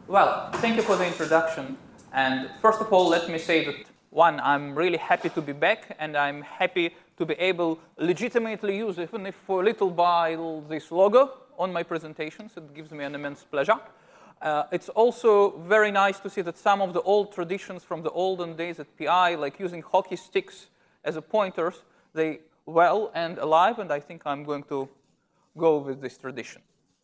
Well, thank you for the introduction. And first of all, let me say that, one, I'm really happy to be back, and I'm happy to be able legitimately use, even if for a little while, this logo on my presentations. It gives me an immense pleasure. It's also very nice to see that some of the old traditions from the olden days at PI, like using hockey sticks as a pointers, they well and alive, and I think I'm going to go with this tradition.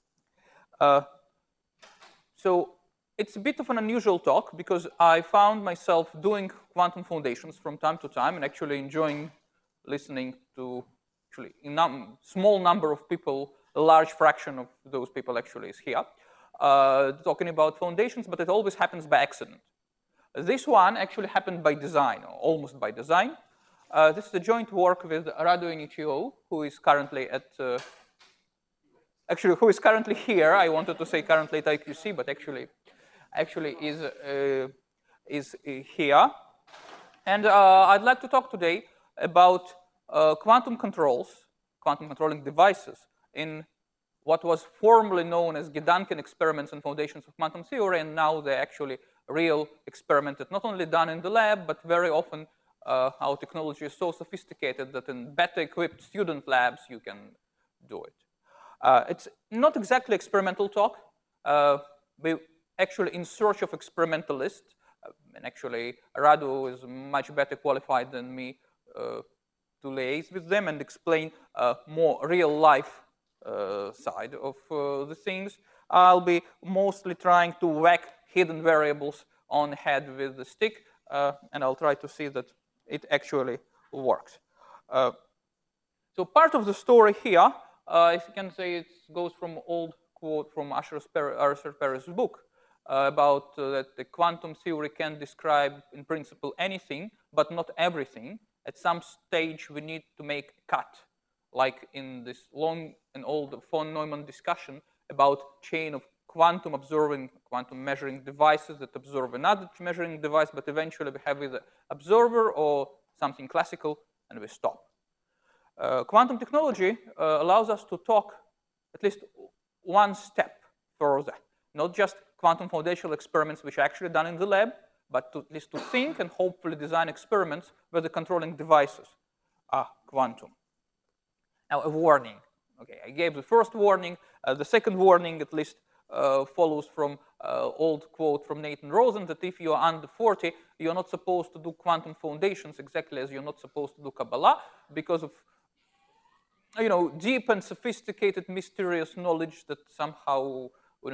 So it's a bit of an unusual talk because I found myself doing quantum foundations from time to time and actually enjoying listening to actually a small number of people, a large fraction of those people actually is here, talking about foundations, but it always happens by accident. This one actually happened by design, or almost by design. This is a joint work with Radu Inicio, who is currently at who is currently here. I wanted to say currently at IQC, but actually is here. And I'd like to talk today about quantum controls, quantum controlling devices in what was formerly known as Gedanken experiments and foundations of quantum theory, and now they're actually real experimented, not only done in the lab, but very often our technology is so sophisticated that in better equipped student labs you can do it. It's not exactly experimental talk. We're actually in search of experimentalists. And actually, Radu is much better qualified than me to liaise with them and explain more real-life side of the things. I'll be mostly trying to whack hidden variables on the head with the stick, and I'll try to see that it actually works. So part of the story here, if you can say, it goes from old quote from Arthur Perry's book about that the quantum theory can describe, in principle, anything, but not everything. At some stage, we need to make a cut, like in this long and old von Neumann discussion about chain of quantum observing, quantum measuring devices that observe another measuring device, but eventually we have either observer or something classical, and we stop. Quantum technology allows us to talk at least one step further, not just quantum foundational experiments which are actually done in the lab, but at least to think and hopefully design experiments where the controlling devices are quantum. Now, a warning. Okay, I gave the first warning. The second warning at least follows from old quote from Nathan Rosen that if you're under 40, you're not supposed to do quantum foundations exactly as you're not supposed to do Kabbalah because of deep and sophisticated, mysterious knowledge that somehow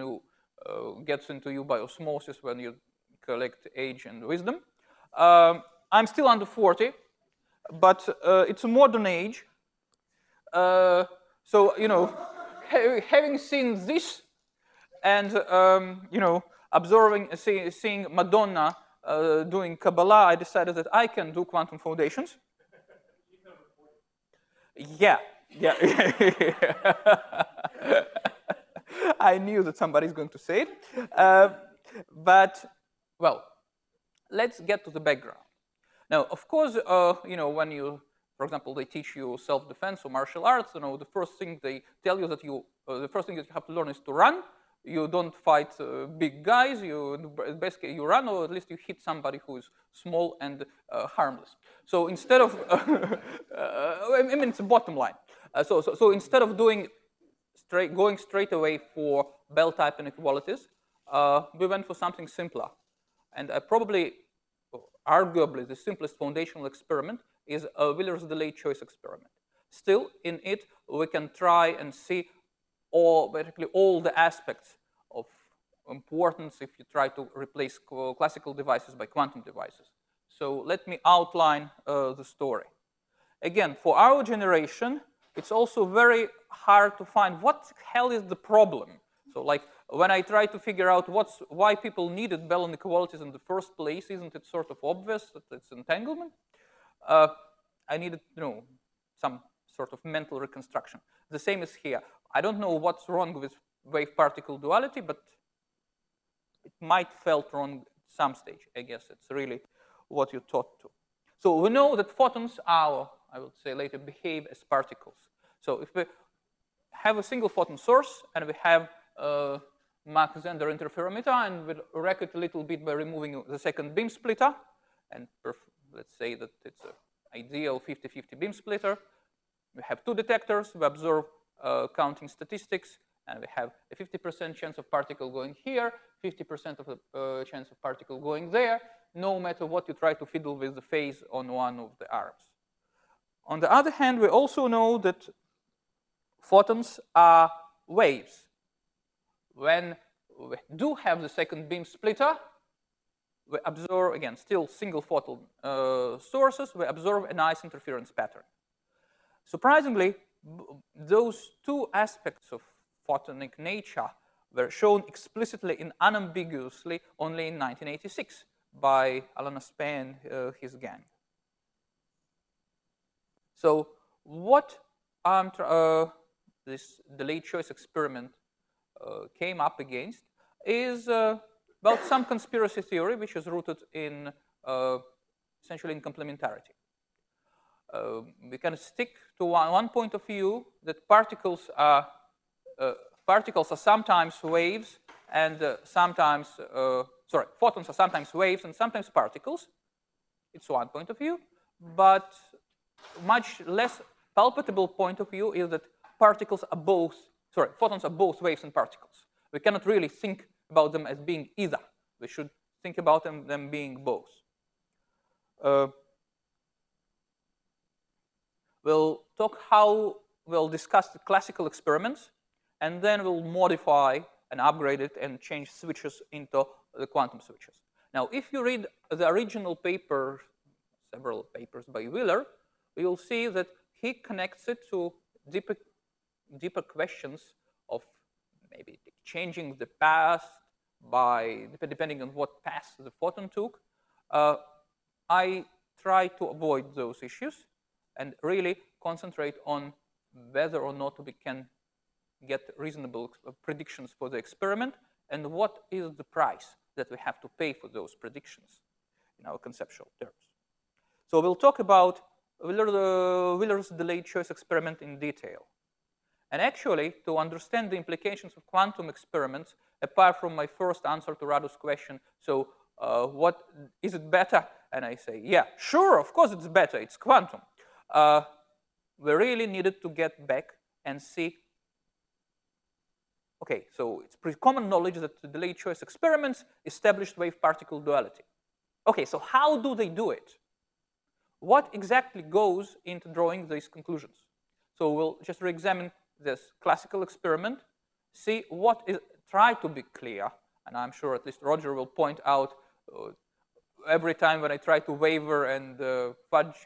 gets into you by osmosis when you collect age and wisdom. I'm still under 40, but it's a modern age. So, having seen this and, observing, seeing Madonna doing Kabbalah, I decided that I can do quantum foundations. Yeah. I knew that somebody's going to say it. But, well, let's get to the background. Now, of course, when you, for example, they teach you self-defense or martial arts, the first thing they tell you that the first thing that you have to learn is to run. You don't fight big guys. Basically, you run, or at least you hit somebody who is small and harmless. So instead of, it's a bottom line. So instead of going straight away for bell-type inequalities, we went for something simpler. And arguably, the simplest foundational experiment is a Wheeler's delayed choice experiment. Still, in it, we can try and see basically all the aspects of importance if you try to replace classical devices by quantum devices. So let me outline the story. Again, for our generation, it's also very hard to find what the hell is the problem. So like when I try to figure out why people needed Bell inequalities in the first place, isn't it sort of obvious that it's entanglement? I needed, some sort of mental reconstruction. The same is here. I don't know what's wrong with wave-particle duality, but it might felt wrong at some stage. I guess it's really what you're taught to. So we know that photons are, I will say later, behave as particles. So if we have a single photon source and we have Mach-Zehnder interferometer, and we'll wreck it a little bit by removing the second beam splitter. And let's say that it's an ideal 50-50 beam splitter. We have two detectors. We observe counting statistics, and we have a 50% chance of particle going here, 50% of the chance of particle going there, no matter what you try to fiddle with the phase on one of the arms. On the other hand, we also know that photons are waves. When we do have the second beam splitter, we observe, again, still single photon sources, we observe a nice interference pattern. Surprisingly, those two aspects of photonic nature were shown explicitly and unambiguously only in 1986 by Alan Aspect and his gang. So what this delayed choice experiment came up against is about some conspiracy theory which is rooted in essentially in complementarity. We can stick to one point of view that particles are sometimes waves and photons are sometimes waves and sometimes particles. It's one point of view, but much less palpable point of view is that photons are both waves and particles. We cannot really think about them as being either. We should think about them being both. We'll discuss the classical experiments, and then we'll modify and upgrade it and change switches into the quantum switches. Now, if you read the original paper, several papers by Wheeler, you'll see that he connects it to deeper questions of maybe changing the path by depending on what path the photon took. I try to avoid those issues and really concentrate on whether or not we can get reasonable predictions for the experiment and what is the price that we have to pay for those predictions in our conceptual terms. So we'll talk about Wheeler's delayed choice experiment in detail. And actually, to understand the implications of quantum experiments, apart from my first answer to Radu's question, so what is it better? And I say, yeah, sure, of course it's better, it's quantum. We really needed to get back and see, okay, so it's pretty common knowledge that the delayed choice experiments established wave-particle duality. Okay, so how do they do it? What exactly goes into drawing these conclusions? So we'll just re-examine this classical experiment, see what is, try to be clear, and I'm sure at least Roger will point out every time when I try to waver and fudge,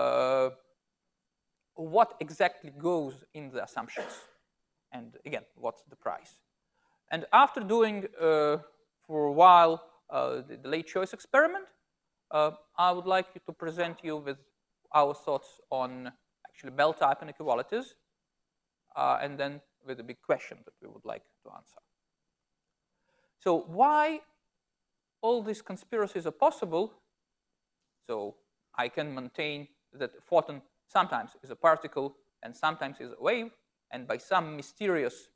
what exactly goes in the assumptions, and again, what's the price. And after doing for a while the delayed choice experiment, I would like to present you with our thoughts on actually Bell-type inequalities, and then with a big question that we would like to answer. So why all these conspiracies are possible? So I can maintain that a photon sometimes is a particle and sometimes is a wave, and by some mysterious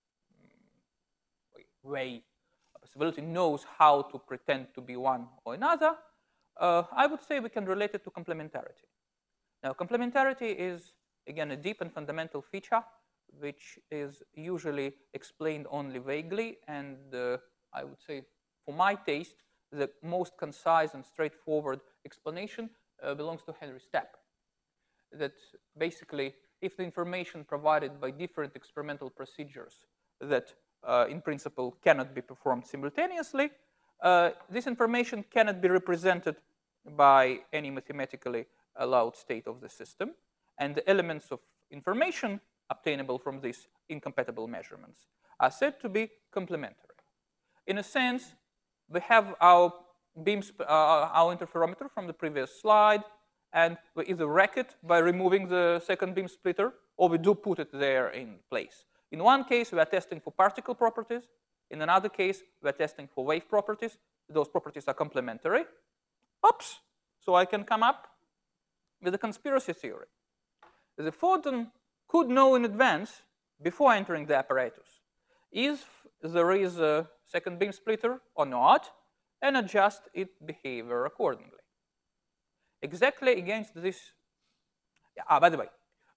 way, a possibility knows how to pretend to be one or another. I would say we can relate it to complementarity. Now, complementarity is, again, a deep and fundamental feature which is usually explained only vaguely, and I would say, for my taste, the most concise and straightforward explanation belongs to Henry Stapp. That basically, if the information provided by different experimental procedures that in principle cannot be performed simultaneously, this information cannot be represented by any mathematically allowed state of the system, and the elements of information obtainable from these incompatible measurements are said to be complementary. In a sense, we have our interferometer from the previous slide, and we either wreck it by removing the second beam splitter, or we do put it there in place. In one case, we are testing for particle properties. In another case, we are testing for wave properties. Those properties are complementary. Oops! So I can come up with a conspiracy theory. The photon could know in advance, before entering the apparatus, if there is a second beam splitter or not, and adjust its behavior accordingly. Exactly against this. By the way,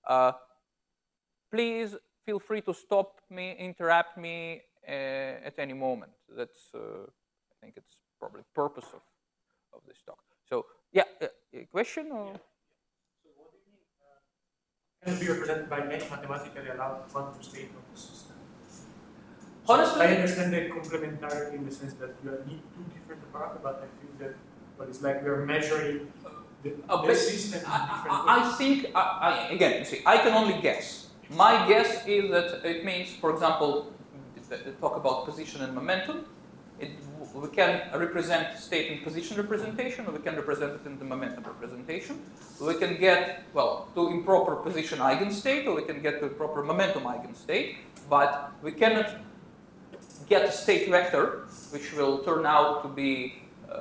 please feel free to stop me, interrupt me at any moment. That's, I think it's probably the purpose of this talk. So, yeah, a question? Or? So what do you mean? Can it be represented by any mathematically allowed quantum state of the system? Honestly, I understand the complementarity in the sense that you need two different apparatus, but I feel that it's like we're measuring the system in different ways. I think, again, you see, I can only guess. My guess is that it means, for example, talk about position and momentum. We can represent state in position representation, or we can represent it in the momentum representation. We can get, well, to improper position eigenstate, or we can get to proper momentum eigenstate, but we cannot get a state vector which will turn out to be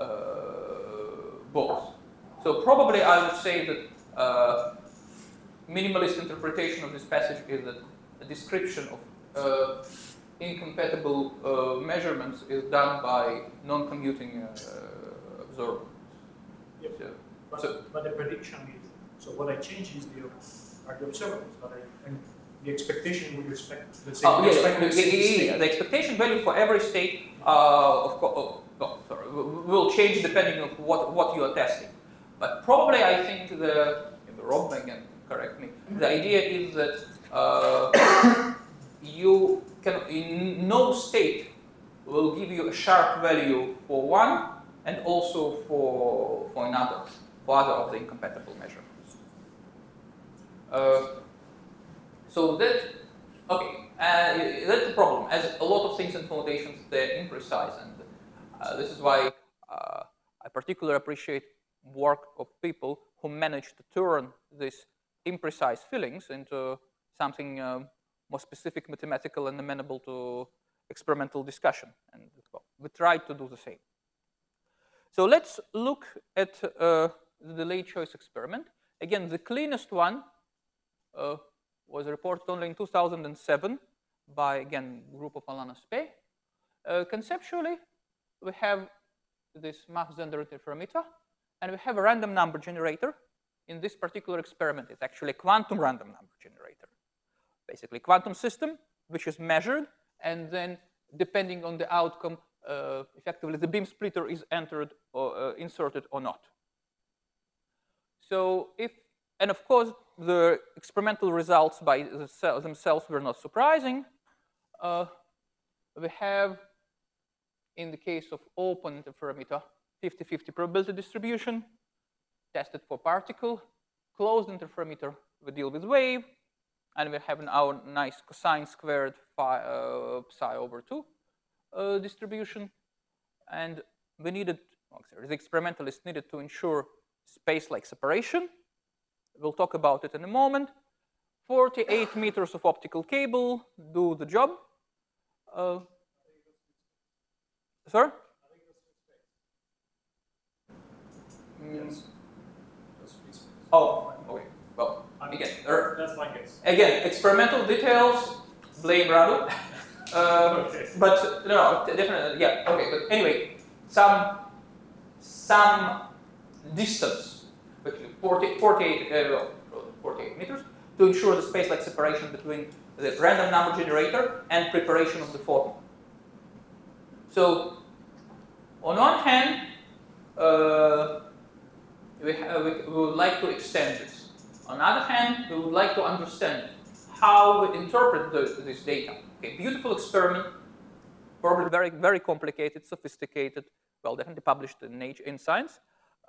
both. So probably I would say that minimalist interpretation of this passage is that a description of incompatible measurements is done by non-commuting observers. Yep. But the prediction is, so what I change is are the observables, and the expectation with respect to the same the expectation value for every state will change depending on what you are testing. But probably I think Rob can correct me, the idea is that you can, in no state will give you a sharp value for one and also for another, for other of the incompatible measurements. So that's the problem. As a lot of things in foundations, they're imprecise, and this is why I particularly appreciate work of people who manage to turn these imprecise feelings into something more specific, mathematical, and amenable to experimental discussion. And well, we tried to do the same. So let's look at the delayed choice experiment. Again, the cleanest one was reported only in 2007 by, again, group of Alana Spey. Conceptually, we have this Mach-Zehnder interferometer, and we have a random number generator. In this particular experiment, it's actually a quantum random number generator. Basically, quantum system, which is measured, and then depending on the outcome, effectively the beam splitter is entered or inserted or not. So and of course, the experimental results by themselves were not surprising. We have, in the case of open interferometer, 50-50 probability distribution, tested for particle. Closed interferometer, we deal with wave, and we have our nice cosine squared psi over 2 distribution. And we needed, the experimentalists needed to ensure space-like separation. We'll talk about it in a moment. 48 meters of optical cable do the job. Sorry? Yes. Oh, okay. Well, again, that's my guess. Again, experimental details, blame Radu. Okay. But no, definitely, yeah. Okay, but anyway, some distance, 48 meters, to ensure the space-like separation between the random number generator and preparation of the photon. So, on one hand, we would like to extend this. On the other hand, we would like to understand how we interpret this data. Okay, beautiful experiment, probably very, very complicated, sophisticated, well, definitely published in Nature, in Science.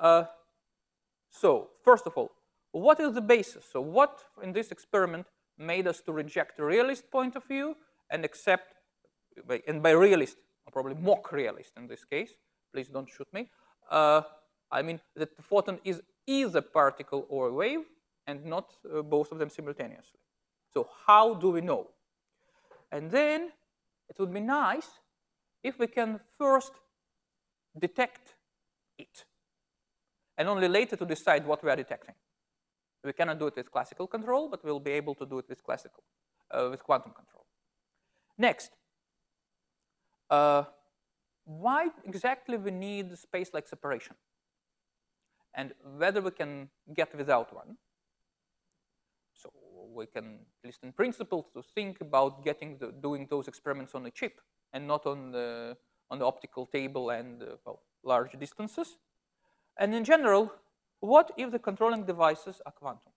So, first of all, what is the basis? So, what in this experiment made us to reject the realist point of view and accept, and by realist, or probably mock realist in this case, please don't shoot me. I mean that the photon is either particle or a wave, and not both of them simultaneously. So how do we know? And then it would be nice if we can first detect it, and only later to decide what we are detecting. We cannot do it with classical control, but we'll be able to do it with with quantum control. Next, why exactly we need space-like separation, and whether we can get without one. So we can, at least in principle, to think about doing those experiments on a chip and not on the optical table and well, large distances. And in general, what if the controlling devices are quantum?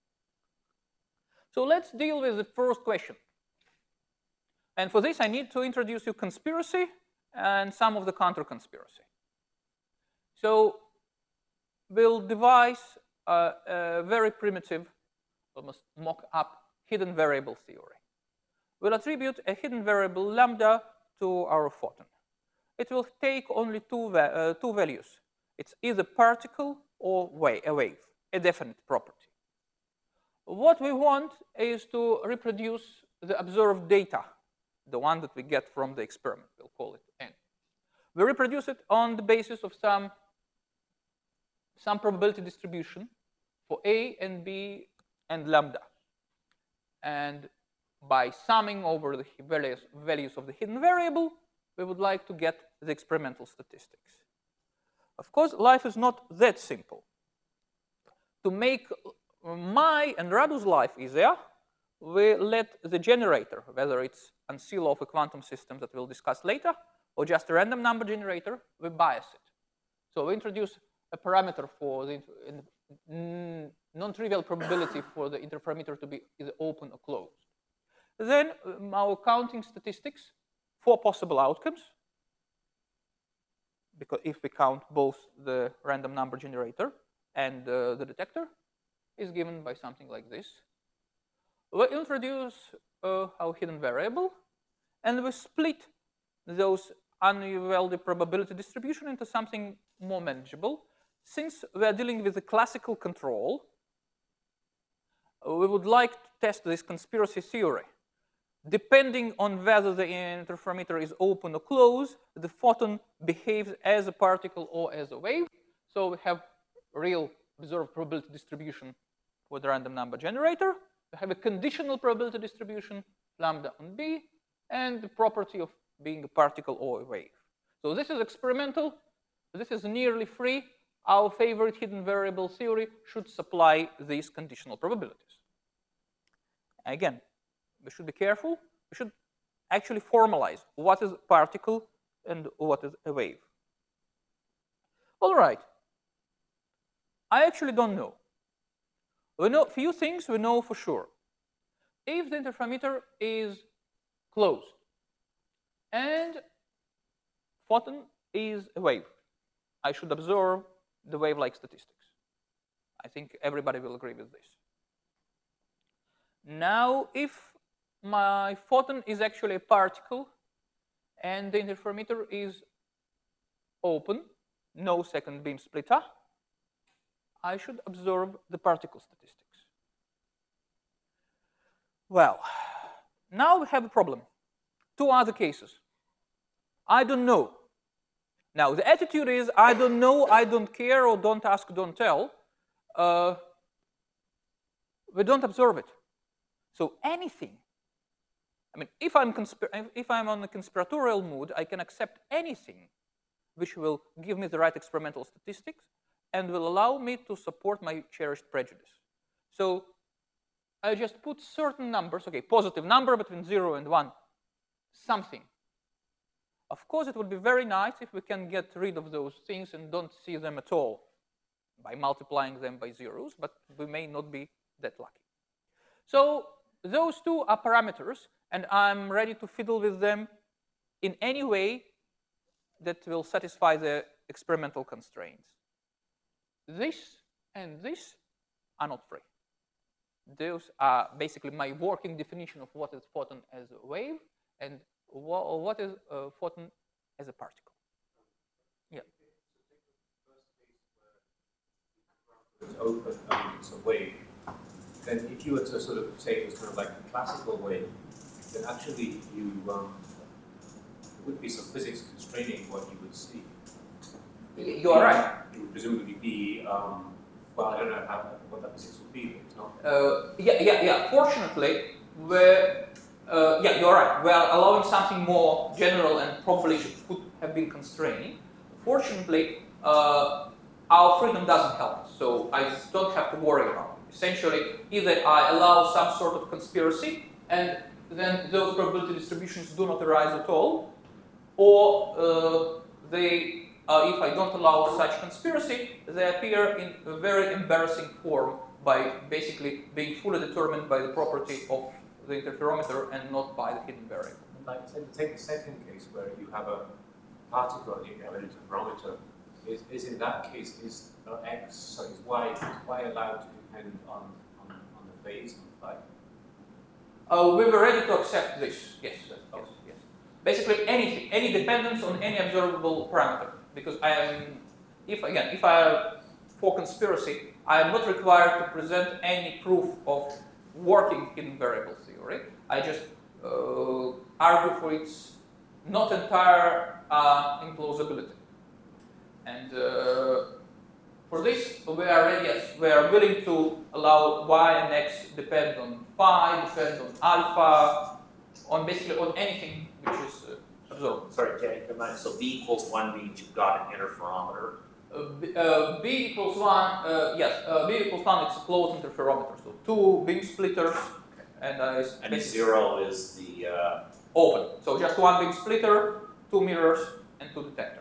So let's deal with the first question. And for this, I need to introduce you conspiracy and some of the counter-conspiracy. So we'll devise a very primitive, almost mock-up hidden variable theory. We'll attribute a hidden variable lambda to our photon. It will take only two values. It's either particle or a wave, a definite property. What we want is to reproduce the observed data, the one that we get from the experiment. We'll call it N. We reproduce it on the basis of some probability distribution for A and B and lambda. And by summing over the values of the hidden variable, we would like to get the experimental statistics. Of course, life is not that simple. To make my and Radu's life easier, we let the generator, whether it's Ancilov, a quantum system that we'll discuss later, or just a random number generator, we bias it. So we introduce a parameter for the non-trivial probability for the interferometer to be either open or closed. Then our counting statistics, 4 possible outcomes, because if we count both the random number generator and the detector, is given by something like this. We introduce our hidden variable, and we split those uneven probability distribution into something more manageable. Since we are dealing with a classical control, we would like to test this conspiracy theory. Depending on whether the interferometer is open or closed, the photon behaves as a particle or as a wave. So we have real observed probability distribution for the random number generator. We have a conditional probability distribution, lambda on B, and the property of being a particle or a wave. So this is experimental. This is nearly free. Our favorite hidden variable theory should supply these conditional probabilities. Again, we should be careful. We should actually formalize what is a particle and what is a wave. All right. I actually don't know. We know a few things we know for sure. If the interferometer is closed and photon is a wave, I should observe the wave-like statistics. I think everybody will agree with this. Now, if my photon is actually a particle and the interferometer is open, no second beam splitter, I should observe the particle statistics. Well, now we have a problem. 2 other cases. I don't know. Now, the attitude is, I don't know, I don't care, or don't ask, don't tell. We don't observe it. So anything, I mean, if I'm on a conspiratorial mood, I can accept anything which will give me the right experimental statistics and will allow me to support my cherished prejudice. So I just put certain numbers, okay, positive number between 0 and 1, something. Of course, it would be very nice if we can get rid of those things and don't see them at all by multiplying them by zeros, but we may not be that lucky. So those 2 are parameters, and I'm ready to fiddle with them in any way that will satisfy the experimental constraints. This and this are not free. Those are basically my working definition of what is photon as a wave and what is a photon as a particle. Yeah. It's open, it's a wave. Then if you were to sort of say it was kind of like a classical wave, then actually you there would be some physics constraining what you would see. You are right. It would presumably be, well, I don't know what that physics would be, but it's not. Yeah. Fortunately, Yeah, you're right. We are allowing something more general and probably could have been constrained. Fortunately, our freedom doesn't help us, so I don't have to worry about it. Essentially, either I allow some sort of conspiracy, and then those probability distributions do not arise at all, or if I don't allow such conspiracy, they appear in a very embarrassing form by basically being fully determined by the property of the interferometer and not by the hidden variable. Like, take the second case where you have a particle in an interferometer. Is in that case, is y allowed to depend on the phase of phi? We were ready to accept this. Yes, yes, yes. Basically, anything, any dependence on any observable parameter, because for conspiracy, I am not required to present any proof of working hidden variable theory. I just argue for its not entire implausibility. And for this, we are ready. Yes, we are willing to allow y and x depend on phi, depend on alpha, on basically on anything which is observed. Sorry, Jay, so b equals 1 means you've got an interferometer. B equals 1, yes, B equals 1, it's a closed interferometer. So 2 beam splitters, and 0 is the... open. So just 1 beam splitter, 2 mirrors, and 2 detectors.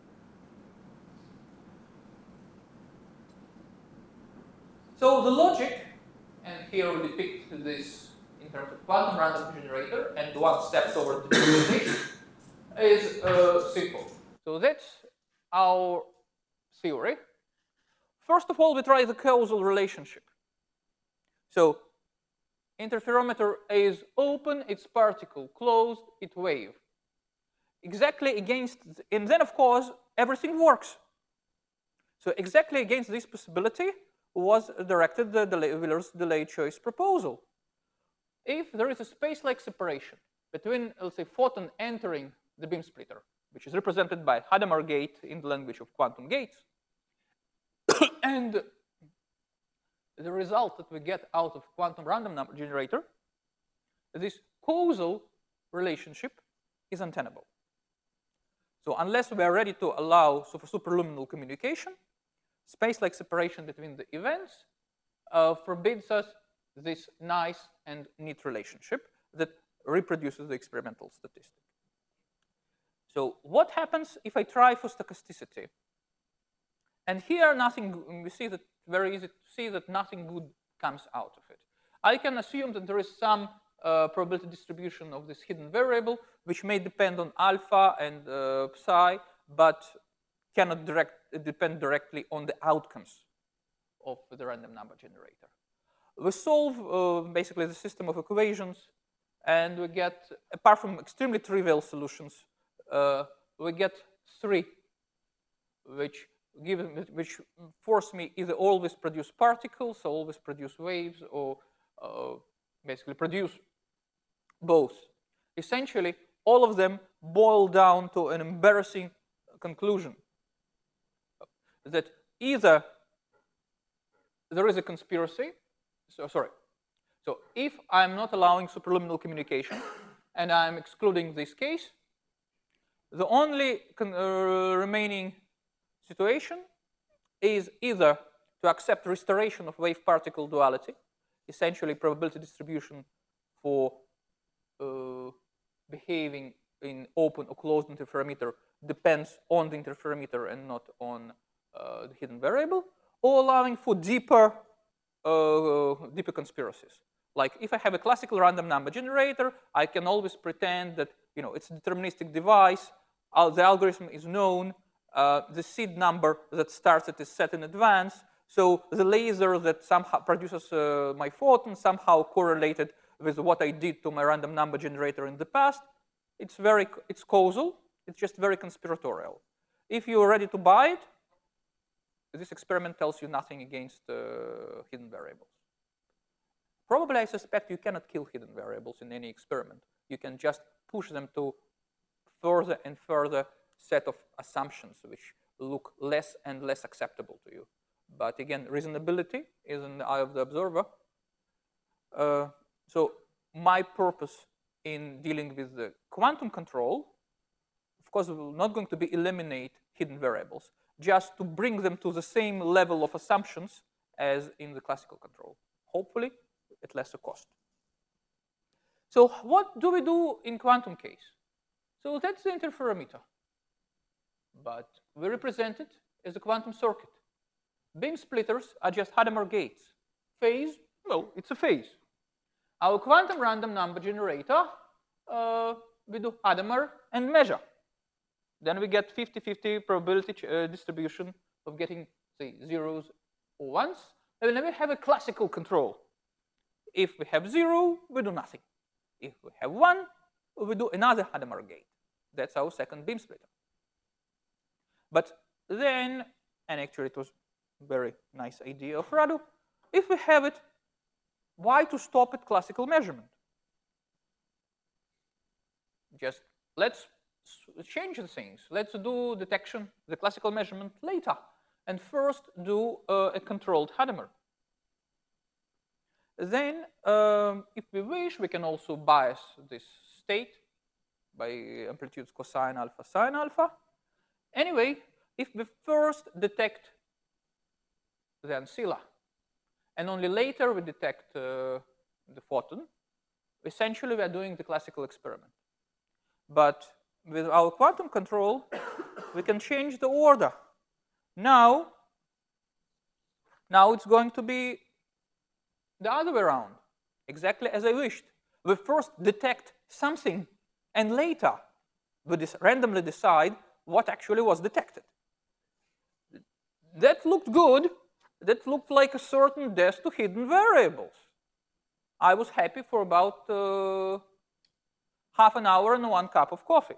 So the logic, and here we depict this in terms of quantum random generator, and one step toward the generalization, is simple. So that's our theory. First of all, we try the causal relationship. So interferometer is open, it's particle, closed, it's wave. Exactly against, and then of course, everything works. So exactly against this possibility was directed the Wheeler's delayed choice proposal. If there is a space-like separation between, let's say, photon entering the beam splitter, which is represented by Hadamard gate in the language of quantum gates, and the result that we get out of quantum random number generator, this causal relationship is untenable. So unless we are ready to allow superluminal communication, space-like separation between the events forbids us this nice and neat relationship that reproduces the experimental statistic. So what happens if I try for stochasticity? And here we see that very easy to see that nothing good comes out of it. I can assume that there is some probability distribution of this hidden variable, which may depend on alpha and psi, but cannot depend directly on the outcomes of the random number generator. We solve basically the system of equations, and we get, apart from extremely trivial solutions, we get 3, which force me either always produce particles, or always produce waves, or basically produce both. Essentially, all of them boil down to an embarrassing conclusion that either there is a conspiracy, so if I'm not allowing superluminal communication and I'm excluding this case, the only remaining situation is either to accept restoration of wave-particle duality, essentially probability distribution for behaving in open or closed interferometer depends on the interferometer and not on the hidden variable, or allowing for deeper conspiracies. Like if I have a classical random number generator, I can always pretend that it's a deterministic device, the algorithm is known, the seed number that starts it is set in advance, so the laser that somehow produces my photon somehow correlated with what I did to my random number generator in the past. It's causal, it's just very conspiratorial. If you're ready to buy it, this experiment tells you nothing against hidden variables. Probably, I suspect you cannot kill hidden variables in any experiment. You can just push them to further and further set of assumptions which look less and less acceptable to you. But again, reasonability is in the eye of the observer. So my purpose in dealing with the quantum control, of course, we're not going to be eliminate hidden variables, just to bring them to the same level of assumptions as in the classical control, hopefully at lesser cost. So what do we do in quantum case? So that's the interferometer, but we represent it as a quantum circuit. Beam splitters are just Hadamard gates. Phase, well, it's a phase. Our quantum random number generator, we do Hadamard and measure. Then we get 50-50 probability distribution of getting, say, zeros or ones. And then we have a classical control. If we have 0, we do nothing. If we have 1, we do another Hadamard gate. That's our second beam splitter. But then, and actually it was a very nice idea of Radu, if we have it, why to stop at classical measurement? Just let's change the things. Let's do detection, the classical measurement later, and first do a controlled Hadamard. Then, if we wish, we can also bias this state by amplitudes cosine alpha, sine alpha. Anyway, if we first detect the ancilla, and only later we detect the photon, essentially we are doing the classical experiment. But with our quantum control, we can change the order. Now it's going to be the other way around, exactly as I wished. We first detect something, and later we randomly decide what actually was detected. That looked good. That looked like a certain death to hidden variables. I was happy for about half an hour and 1 cup of coffee.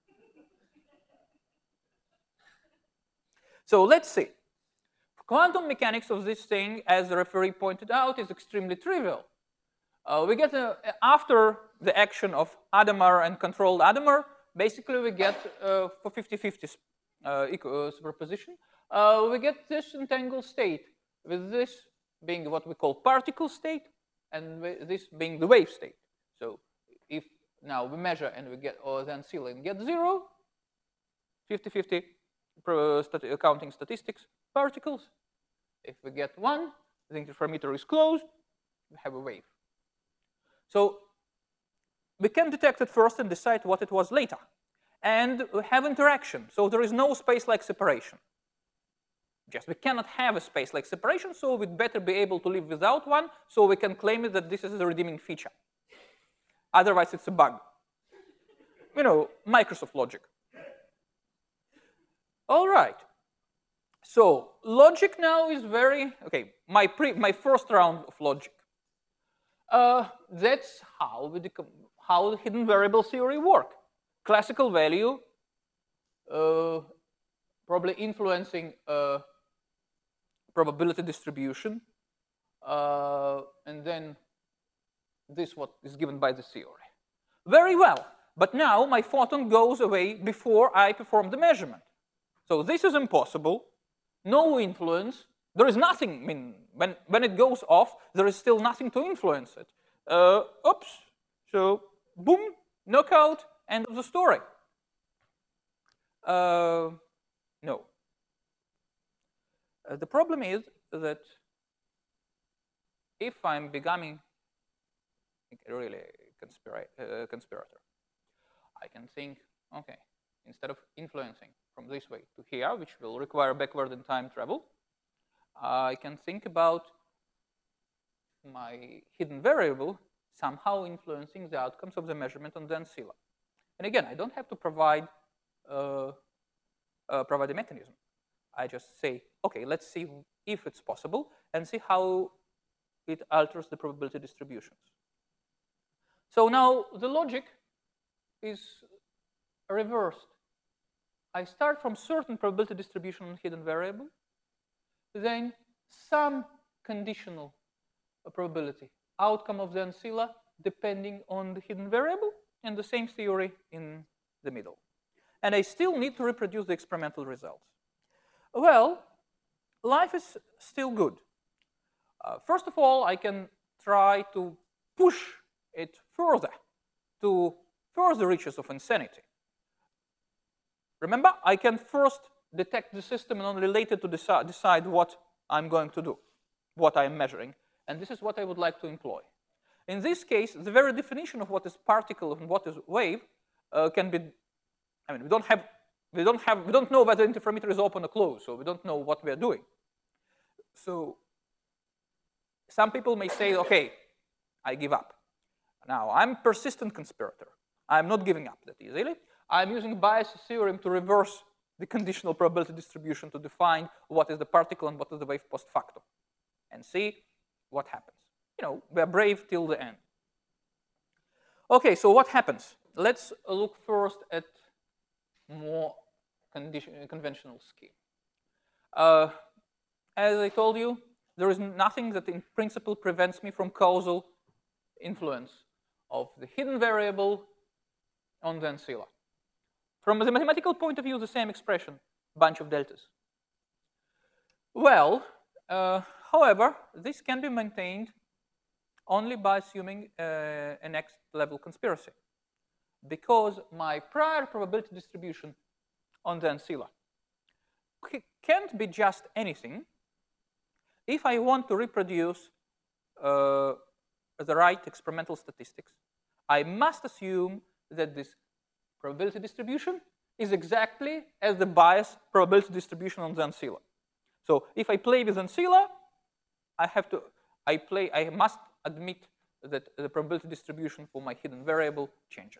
So let's see. Quantum mechanics of this thing, as the referee pointed out, is extremely trivial. We get, after the action of Hadamard and controlled Hadamard, basically we get, for 50-50 superposition, we get this entangled state, with this being what we call particle state, and this being the wave state. So if now we measure and we get, or then seal and get 0, 50-50 counting statistics, particles. If we get 1, the interferometer is closed, we have a wave. So we can detect it first and decide what it was later. And we have interaction, so there is no space-like separation. Just we cannot have a space-like separation, so we'd better be able to live without one, so we can claim it that this is a redeeming feature. Otherwise, it's a bug. You know, Microsoft logic. All right. So logic now is very, okay, my first round of logic. That's how the hidden variable theory work. Classical value, probably influencing probability distribution, and then this what is given by the theory. Very well, but now my photon goes away before I perform the measurement. So this is impossible, no influence, there is nothing, I mean, when it goes off, there is still nothing to influence it. Oops, so boom, knockout, end of the story. No. The problem is that if I'm becoming really a conspirator, I can think, okay, instead of influencing from this way to here, which will require backward in time travel, I can think about my hidden variable somehow influencing the outcomes of the measurement on the ancilla. And again, I don't have to provide a mechanism. I just say, okay, let's see if it's possible and see how it alters the probability distributions. So now the logic is reversed. I start from certain probability distribution on hidden variable, then some conditional probability outcome of the ancilla depending on the hidden variable, and the same theory in the middle. And I still need to reproduce the experimental results. Well, life is still good. First of all, I can try to push it further. to further reaches of insanity. Remember, I can first detect the system and only later to decide what I'm going to do, what I'm measuring. And this is what I would like to employ. In this case, the very definition of what is particle and what is wave can be, I mean, we don't know whether the interferometer is open or closed, so we don't know what we are doing. So some people may say, okay, I give up. Now, I'm a persistent conspirator. I'm not giving up that easily. I'm using Bayes' theorem to reverse the conditional probability distribution to define what is the particle and what is the wave post facto and see what happens. You know, we're brave till the end. Okay, so what happens? Let's look first at more conventional scheme. As I told you, there is nothing that in principle prevents me from causal influence of the hidden variable on the ancilla. From the mathematical point of view, the same expression, bunch of deltas. Well, however, this can be maintained only by assuming a next level conspiracy, because my prior probability distribution on the ancilla can't be just anything. If I want to reproduce the right experimental statistics, I must assume that this probability distribution is exactly as the Bayes probability distribution on the ancilla. So if I play with ancilla, I must admit that the probability distribution for my hidden variable changes.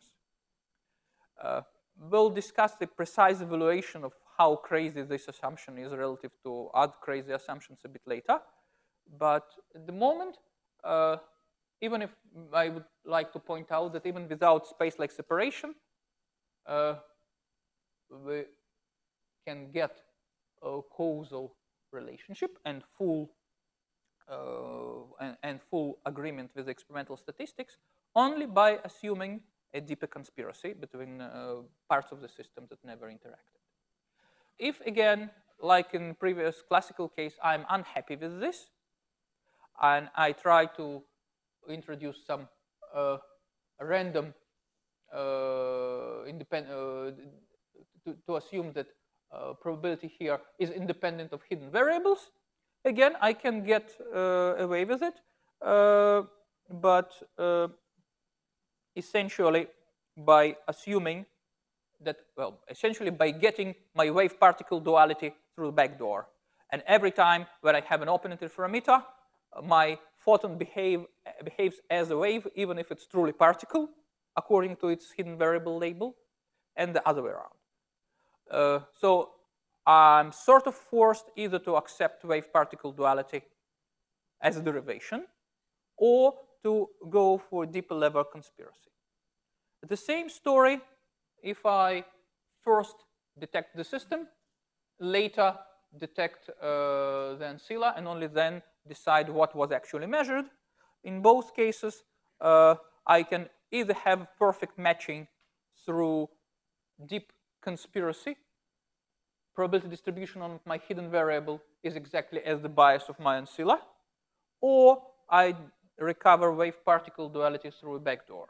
We'll discuss the precise evaluation of how crazy this assumption is relative to other crazy assumptions a bit later. But at the moment, even if I would like to point out that even without space-like separation, we can get a causal relationship and full agreement with experimental statistics only by assuming a deeper conspiracy between parts of the system that never interacted. If, again, like in previous classical case, I'm unhappy with this, and I try to introduce some random to assume that probability here is independent of hidden variables, again, I can get away with it, but essentially by assuming that, well, essentially by getting my wave-particle duality through the back door. And every time when I have an open interferometer, my photon behaves as a wave, even if it's truly particle, according to its hidden variable label, and the other way around. So I'm sort of forced either to accept wave-particle duality as a derivation, or to go for a deeper level conspiracy. The same story if I first detect the system, later detect the ancilla, and only then decide what was actually measured. In both cases, I can either have perfect matching through deep conspiracy. Probability distribution on my hidden variable is exactly as the bias of my ancilla, or I recover wave-particle duality through a backdoor.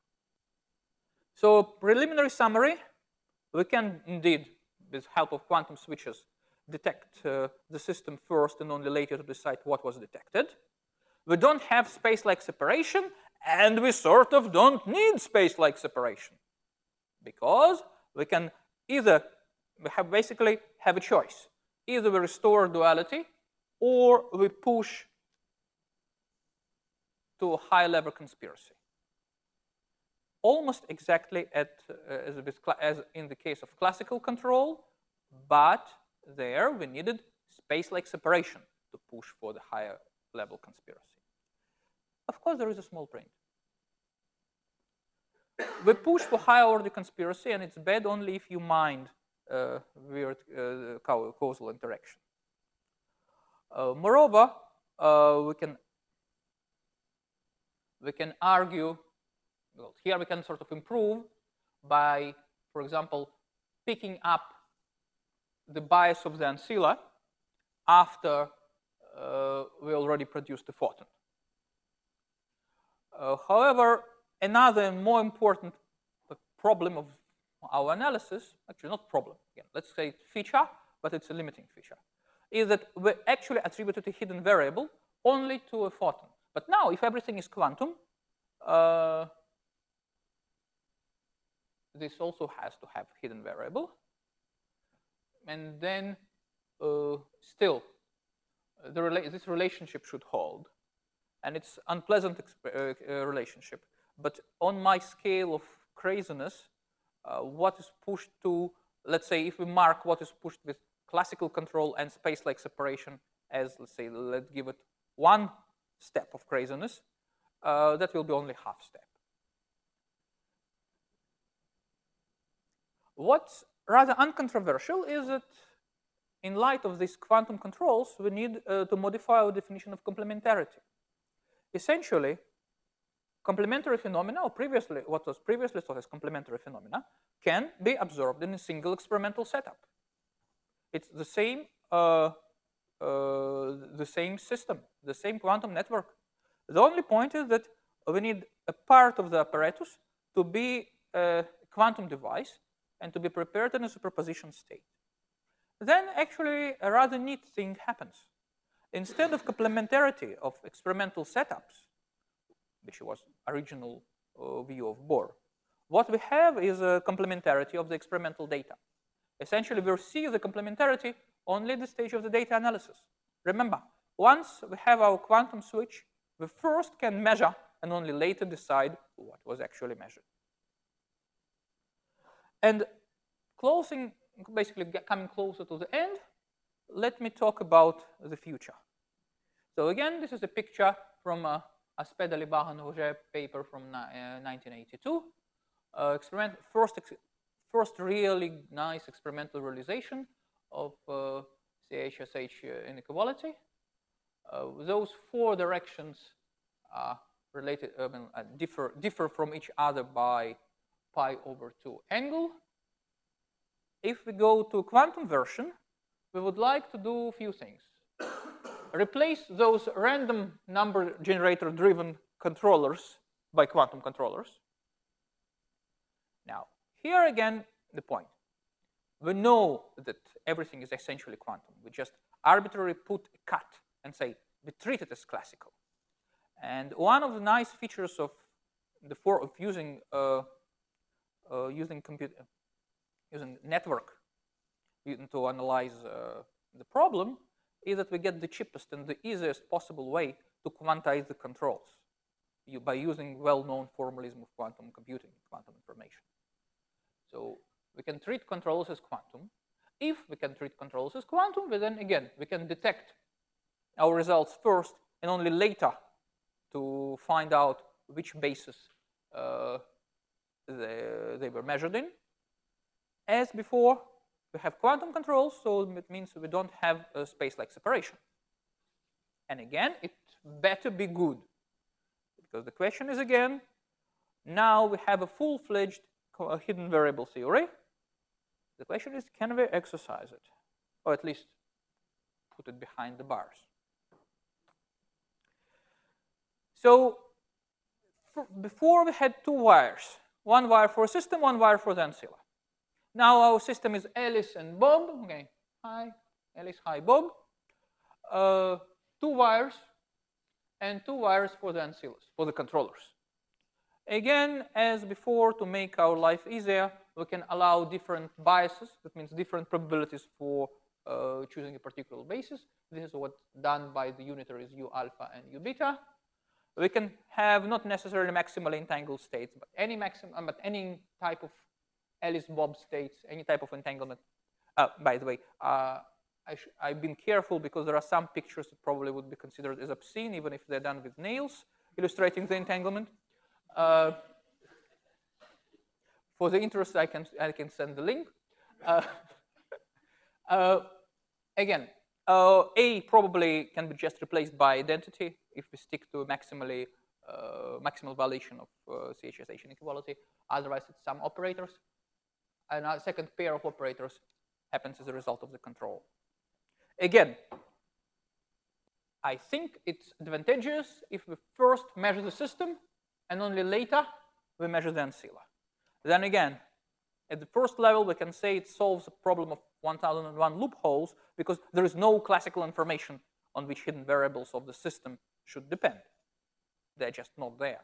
So preliminary summary, we can indeed, with help of quantum switches, detect the system first and only later to decide what was detected. We don't have space-like separation, and we sort of don't need space-like separation, because we can either basically have a choice. Either we restore duality, or we push to a high-level conspiracy. Almost exactly as in the case of classical control, but there we needed space-like separation to push for the higher level conspiracy. Of course, there is a small print. We push for higher order conspiracy, and it's bad only if you mind weird causal interaction. Moreover, we can argue. Well, here we can sort of improve by, for example, picking up the bias of the ancilla after we already produced the photon. However, another more important problem of our analysis, actually not problem, again, let's say feature, but it's a limiting feature, is that we actually attributed a hidden variable only to a photon. But now, if everything is quantum, this also has to have hidden variable. And then still, this relationship should hold. And it's unpleasant relationship. But on my scale of craziness, what is pushed to, let's say, if we mark what is pushed with classical control and space-like separation as, let's say, let's give it 1 step of craziness, that will be only half step. What's rather uncontroversial is that in light of these quantum controls, we need to modify our definition of complementarity. Essentially, complementary phenomena, or what was previously thought as complementary phenomena, can be observed in a single experimental setup. It's the same system, the same quantum network. The only point is that we need a part of the apparatus to be a quantum device and to be prepared in a superposition state. Then actually a rather neat thing happens. Instead of complementarity of experimental setups, which was original view of Bohr, what we have is a complementarity of the experimental data. Essentially, we see the complementarity only at the stage of the data analysis. Remember, once we have our quantum switch, we first can measure and only later decide what was actually measured. And basically coming closer to the end, let me talk about the future. So again, this is a picture from Aspect, Alibaran, Roger paper from 1982. First really nice experimental realization of CHSH inequality. Those 4 directions are related, differ from each other by pi/2 angle. If we go to quantum version, we would like to do a few things. Replace those random number generator driven controllers by quantum controllers. Now, here again, the point. We know that everything is essentially quantum. We just arbitrarily put a cut and say, we treat it as classical. And one of the nice features of using network to analyze the problem is that we get the cheapest and the easiest possible way to quantize the controls by using well-known formalism of quantum computing, quantum information. So we can treat controls as quantum. If we can treat controls as quantum, then again, we can detect our results first and only later to find out which basis they were measured in. As before, we have quantum controls, so it means we don't have a space-like separation. And again, it better be good. Because the question is again, now we have a full-fledged hidden variable theory. The question is, can we exercise it? Or at least put it behind the bars. So before we had 2 wires. 1 wire for a system, 1 wire for the ancilla. Now our system is Alice and Bob. Okay, hi Alice, hi Bob. 2 wires and 2 wires for the ancillas, for the controllers. Again, as before, to make our life easier, we can allow different biases. That means different probabilities for choosing a particular basis. This is what's done by the unitaries U alpha and U beta. We can have not necessarily maximally entangled states, but any type of Alice-Bob states, any type of entanglement. By the way, I've been careful because there are some pictures that probably would be considered as obscene, even if they're done with nails, illustrating the entanglement. For the interest, I can send the link. Again, A probably can be just replaced by identity if we stick to maximal valuation of CHSH inequality. Otherwise, it's some operators. And a second pair of operators happens as a result of the control. Again, I think it's advantageous if we first measure the system and only later we measure the ancilla. Then again, at the first level, we can say it solves the problem of 1001 loopholes because there is no classical information on which hidden variables of the system should depend. They're just not there.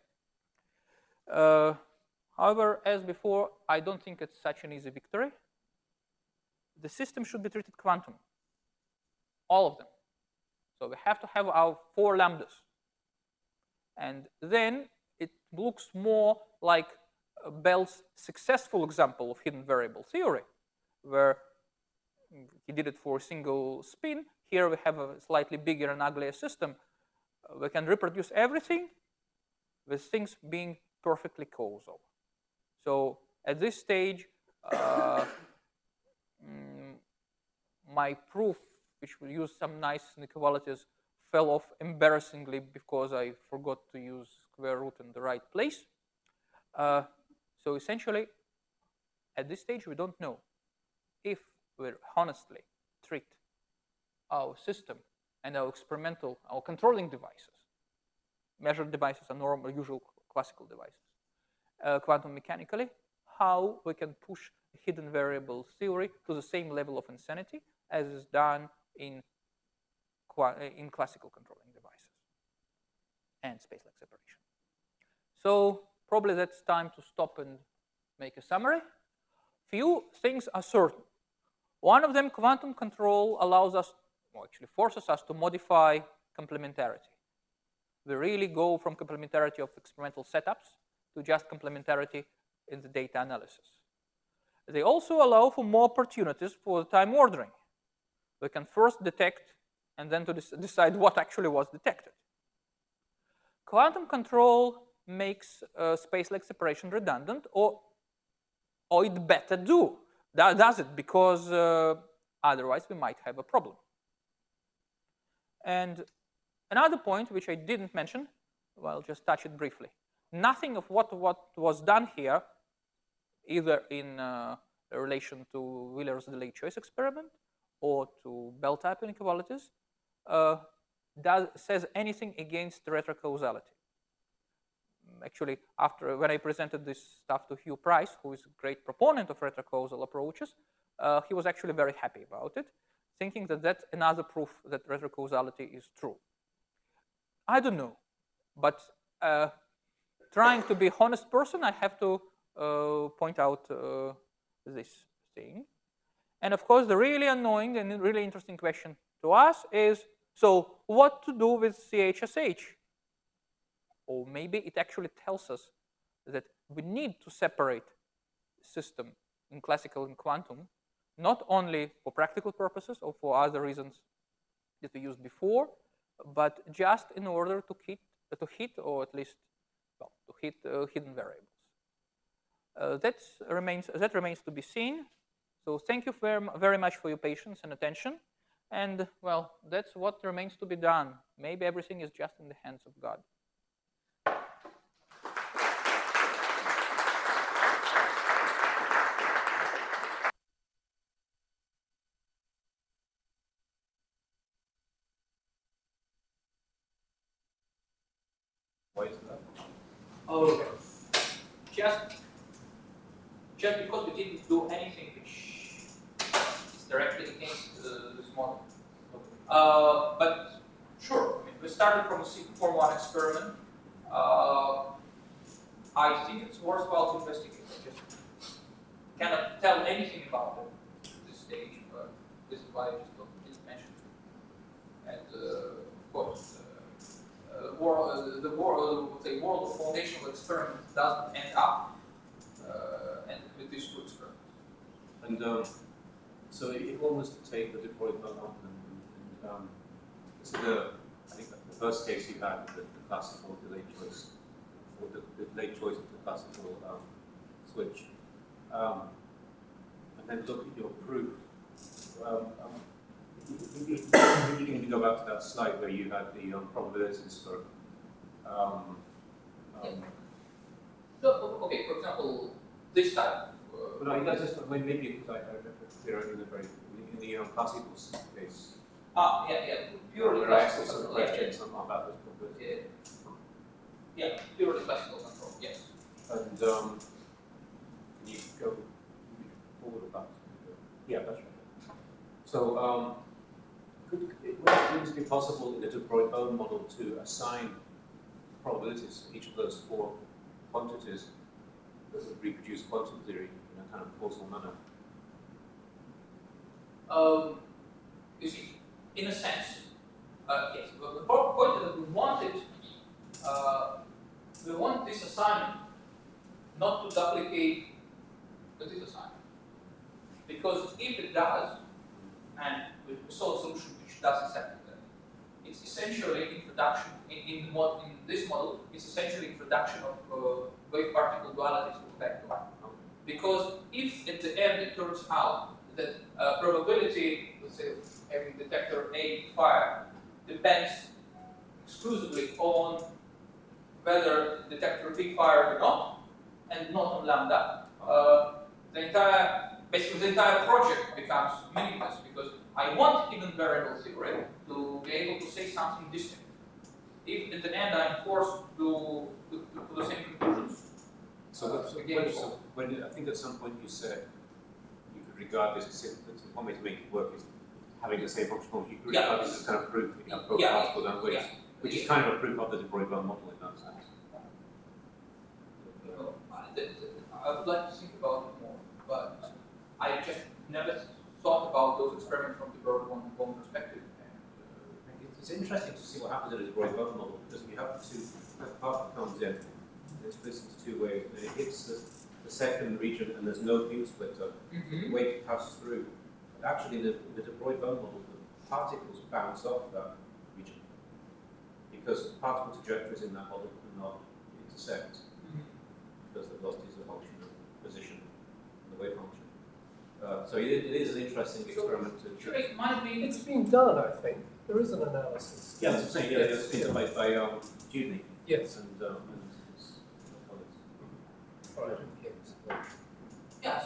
However, as before, I don't think it's such an easy victory. The system should be treated quantum, all of them. So we have to have our 4 lambdas. And then it looks more like Bell's successful example of hidden variable theory, where he did it for a single spin. Here we have a slightly bigger and uglier system. We can reproduce everything with things being perfectly causal. So at this stage, my proof, which will use some nice inequalities, fell off embarrassingly because I forgot to use square root in the right place. So essentially, at this stage, we don't know if we honestly treat our system and our controlling devices, measured devices are normal, usual classical devices, quantum mechanically, how we can push hidden variable theory to the same level of insanity as is done in classical controlling devices and space-like separation. So probably that's time to stop and make a summary. Few things are certain. One of them, quantum control, allows us, or actually forces us to modify complementarity. We really go from complementarity of experimental setups to just complementarity in the data analysis. They also allow for more opportunities for time ordering. We can first detect and then to decide what actually was detected. Quantum control makes space-like separation redundant, or it better does it, because otherwise we might have a problem. And another point which I didn't mention, well, I'll just touch it briefly. Nothing of what was done here, either in relation to Wheeler's delayed choice experiment or to Bell-type inequalities, says anything against retrocausality. Actually, when I presented this stuff to Hugh Price, who is a great proponent of retrocausal approaches, he was actually very happy about it, thinking that that's another proof that retrocausality is true. I don't know, but trying to be an honest person, I have to point out this thing. And of course, the really annoying and really interesting question to us is, so what to do with CHSH? Or maybe it actually tells us that we need to separate system in classical and quantum, not only for practical purposes or for other reasons that we used before, but just in order to hit or at least to hit hidden variables. That remains to be seen. So thank you very much for your patience and attention. And well, that's what remains to be done. Maybe everything is just in the hands of God. Why is that? Oh, just because we didn't do anything which is directly against this model. But sure, I mean, we started from a Form 1 experiment. I think it's worthwhile to investigate. I just cannot tell anything about it at this stage, but this is why I just didn't mention it. And of course, the world of foundational experiments doesn't end up and with these two experiments. And so if one was to take the de Broglie and consider, I think the first case you had, the classical delayed choice, or the delayed choice of the classical switch, and then look at your proof. Maybe you can go back to that slide where you had the probabilities for. So, okay, for example, this type. But I just maybe because I remember in the classical case. Purely There are actually classical some control. questions about those probabilities. Yeah, purely classical control. Yes. And can you go forward or back? Yeah, that's right. So would it be possible in the de Broglie model to assign probabilities for each of those four quantities that would reproduce quantum theory in a kind of causal manner? You see, in a sense, yes. But the point is that we want this assignment not to duplicate this assignment, because if it does, and we saw a solution which does exactly that, it's essentially introduction in this model. It's essentially introduction of wave-particle dualities to the vector. Because if at the end it turns out that probability, let's say, of having detector A fire depends exclusively on whether detector B fire or not, and not on lambda, basically the entire project becomes meaningless, because I want hidden variable theory to be able to say something distinct. If at the end I'm forced to the same conclusions. So, when I think at some point you said you could regard this as one way to make it work is having the same function. You could regard this as kind of proof that you have both particles and waves, which is kind of a proof of the de Broglie model in that sense. I would like to think about it more, but I just never thought about those experiments from the Broglie perspective. It's interesting to see what happens in a de Broglie model, because we have a part that comes in, it's split into two waves, and it hits the second region, and there's no beam splitter. The wave passes through. But actually, in the de Broglie model, the particles bounce off that region, because particle trajectories in that model cannot intersect, because the velocity is a function of position and the wave function. So it is an interesting experiment. Sure, it might be. It's been done, I think. There is an analysis. Yeah, that's what I'm saying. Yeah, it's been done by Judy. Yes. And his colleagues. Yes.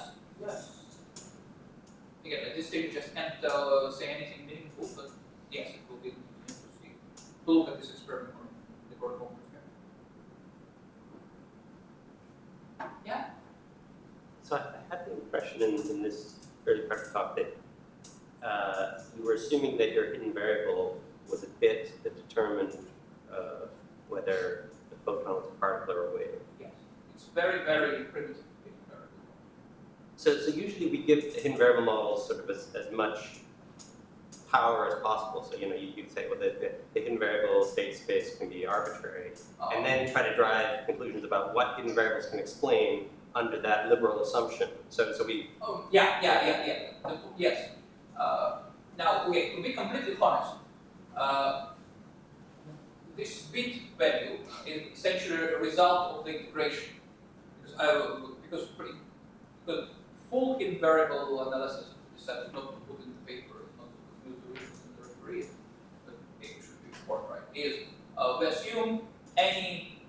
Again, at this stage, we just can't say anything meaningful, but yes, it will be interesting to look at this experiment from the Broglie perspective. Yeah. So I had the impression in this early part of the talk that you were assuming that your hidden variable was a bit that determined whether the photon was a particle or a wave. Yes. It's very, very primitive hidden variable. So usually we give the hidden variable models sort of as much power as possible. So you'd say, well, the hidden variable state space can be arbitrary, and then try to drive conclusions about what hidden variables can explain under that liberal assumption. So we. Oh, yeah. Yes. Now, to be completely honest, this bit value is essentially a result of the integration. Because full hidden variable analysis decided not to put in the paper, not to put the reasons in the referee, but it should be important, right? Is we assume any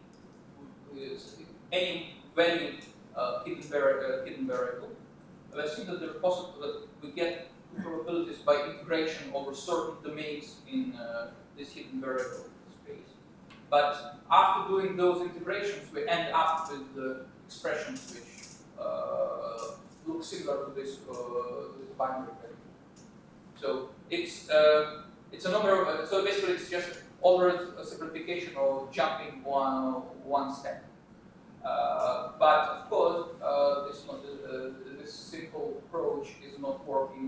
valued hidden variable. We assume that there are possible that we get probabilities by integration over certain domains in this hidden variable space. But after doing those integrations, we end up with expressions which look similar to this binary value. So it's a number of so basically it's just ordered a simplification or jumping one step. But of course, this simple approach is not working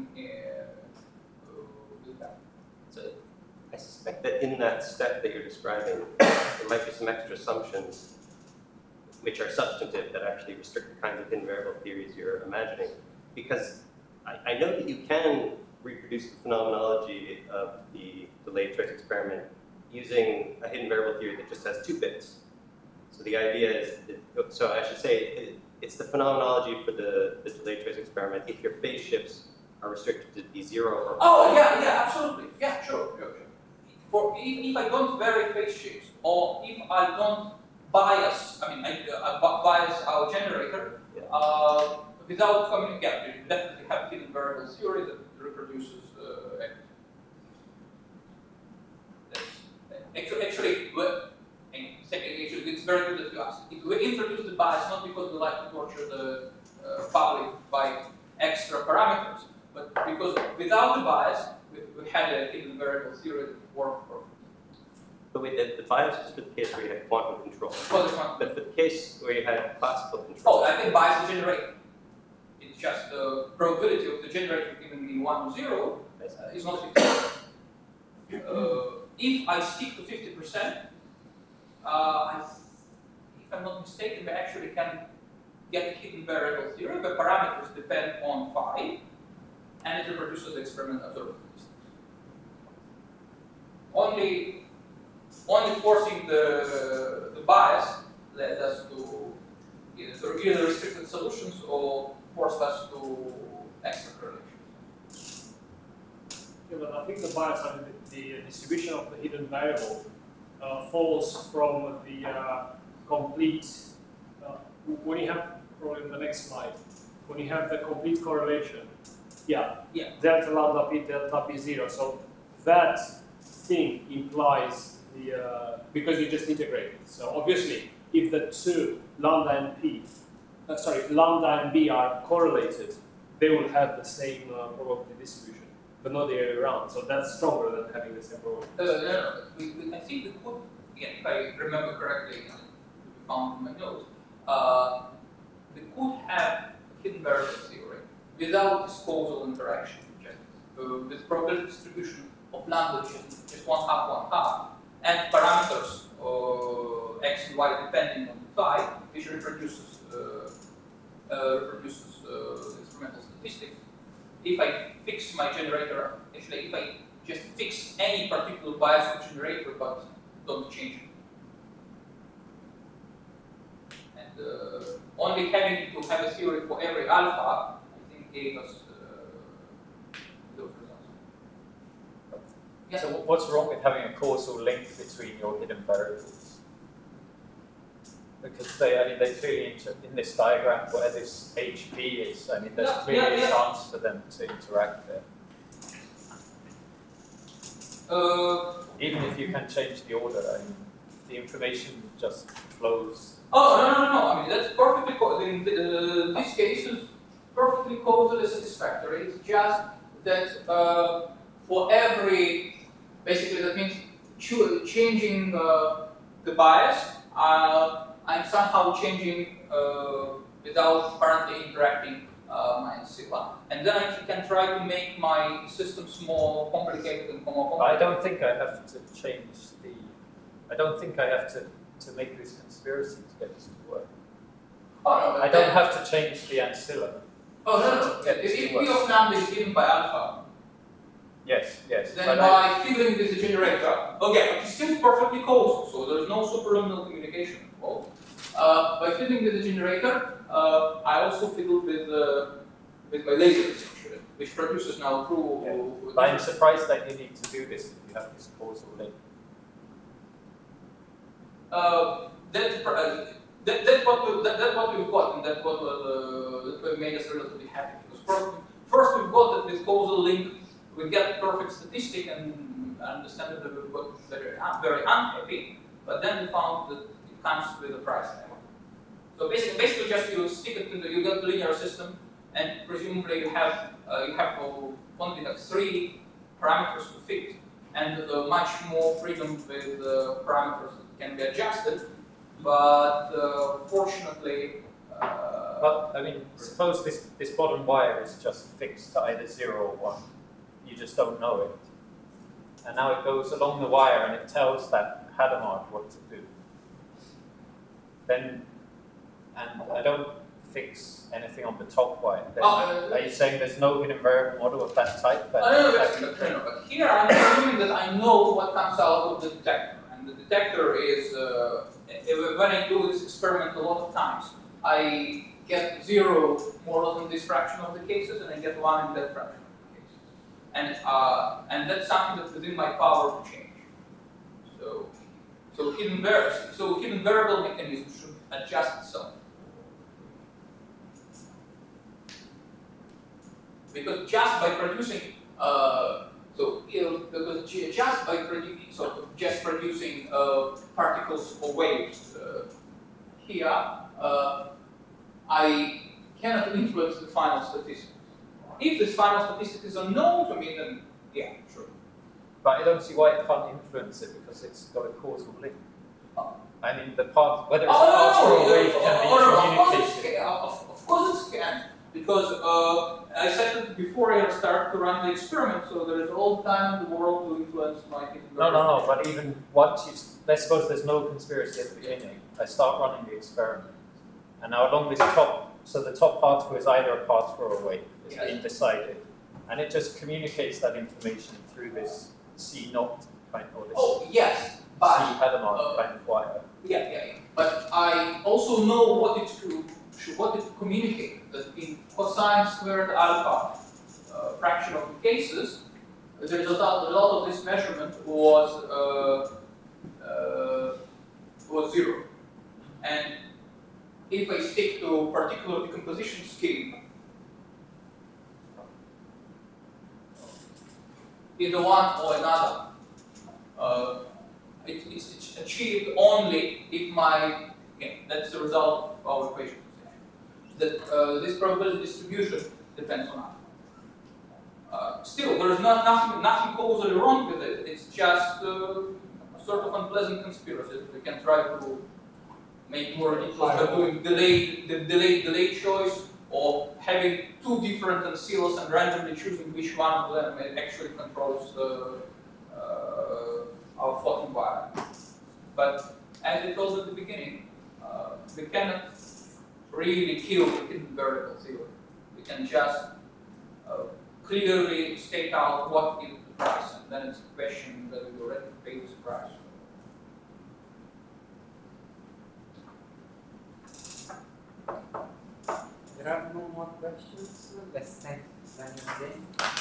with that. So I suspect that in that step that you're describing, there might be some extra assumptions which are substantive that actually restrict the kinds of hidden variable theories you're imagining. Because I know that you can reproduce the phenomenology of the delayed trace experiment using a hidden variable theory that just has 2 bits. So the idea is, so I should say, it's the phenomenology for the delayed trace experiment if your phase shifts are restricted to be 0 or 1. Oh, yeah, absolutely. Yeah, sure. If I don't vary phase shifts, or if I don't bias, I bias our generator, without communicating, you definitely have hidden variable theory that reproduces actually, it's very good that you asked. If we introduce the bias not parameters. But because without the bias, we had a hidden variable theory that worked perfectly. But wait, the bias was for the case where you had quantum control. Well, the quantum- But for the case where you had classical control. Oh, I think bias is generated. It's just the probability of the generator giving me 1 or 0 is not 50%. If I stick to 50%, if I'm not mistaken, we actually can get a hidden variable theory. The parameters depend on phi, and it reproduces the experimental observed statistics. Only forcing the bias led us to either restricted solutions or forced us to extra correlations. Yeah, but I think the bias, I mean, the distribution of the hidden variable falls from the complete, when you have, probably in the next slide, when you have the complete correlation, delta lambda p, delta p 0, so that thing implies the, because you just integrate it. So obviously, if the two, lambda and p, lambda and b are correlated, they will have the same probability distribution, but not the other way around. So that's stronger than having the same probability. I think we could, again, if I remember correctly, we found in my notes, we could have hidden variable theory without this causal interaction, with probability distribution of lambda just 1/2, 1/2, and parameters x and y depending on phi, which reproduces the experimental statistics. If I fix my generator, actually, if I just fix any particular bias of generator but don't change it, and only having to have a theory for every alpha, I think, gave us those results. Yeah. So what's wrong with having a causal link between your hidden variables? Because they clearly, in this diagram where this HP is, I mean, there's clearly a chance for them to interact there. Even if you can change the order, I mean, the information just flows. Oh, no. I mean, that's perfectly, in this case is perfectly causally satisfactory. It's just that for every, basically that means changing the bias, I'm somehow changing without apparently interacting my sigma. And then I can try to make my systems more complicated and more complicated. I don't think I have to change the, I don't think I have to make this conspiracy to get this to work. Oh, no, I don't have to change the ancilla. Oh, no. If P of lambda is given by alpha, Yes. then by fiddling with the generator, okay, it's still perfectly causal, so there's no superluminal communication involved. By fiddling with the generator, I also fiddled with my laser, essentially, which produces now true. Yeah. But I'm surprised that you need to do this if you have this causal link. That's what we've got, and that's what made us relatively happy. Because first we've got that with causal link, we get perfect statistic, and understand that we got very unhappy. But then we found that it comes with a price tag. So basically, just you stick it into you got a linear system, and presumably you have only have 3 parameters to fit, and much more freedom with parameters that can be adjusted. But fortunately, but I mean, suppose this bottom wire is just fixed to either 0 or 1. You just don't know it, and now it goes along the wire and it tells that Hadamard what to do. Then, and I don't fix anything on the top wire. Then, are you saying there's no hidden variable model of that type? No, but here I'm assuming that I know what comes out of the detector, and the detector is when I do this experiment a lot of times, I get 0 more or less in this fraction of the cases, and I get 1 in that fraction of the cases, and that's something that's within my power to change. So hidden variable mechanism should adjust itself. Because just by producing, just producing particles or waves here, I cannot influence the final statistics. If this final statistic is unknown to me, then yeah, sure. But I don't see why it can't influence it because it's got a causal link. I mean, the part, whether it's a particle or a wave can be communicated. Of course it can, because I set it before I start to run the experiment, so there is all the time in the world to influence my hidden variable. No, but even once you, let's suppose there's no conspiracy at the beginning, I start running the experiment. And now along this top, so the top particle is either a particle or a wave, it's been decided. And it just communicates that information through this C naught kind of, or this Yes, C but Hadamard kind of wire. yeah. But I also know what it communicates. That in cosine squared alpha fraction of the cases, the result of this measurement was 0. And if I stick to a particular decomposition scheme, either one or another, it's achieved only if my, that's the result of our equation. That this probability distribution depends on alpha. Still, there is nothing causally wrong with it. It's just a sort of unpleasant conspiracy that we can try to make more ridiculous by doing delayed choice, or having two different ancillaries and randomly choosing which one of them actually controls our floating wire. But as I told at the beginning, we cannot really kill the hidden variable theory. We can just clearly state out what is the price, and then it's a question whether we're ready to pay this price. There are no more questions. Let's thank Daniel again.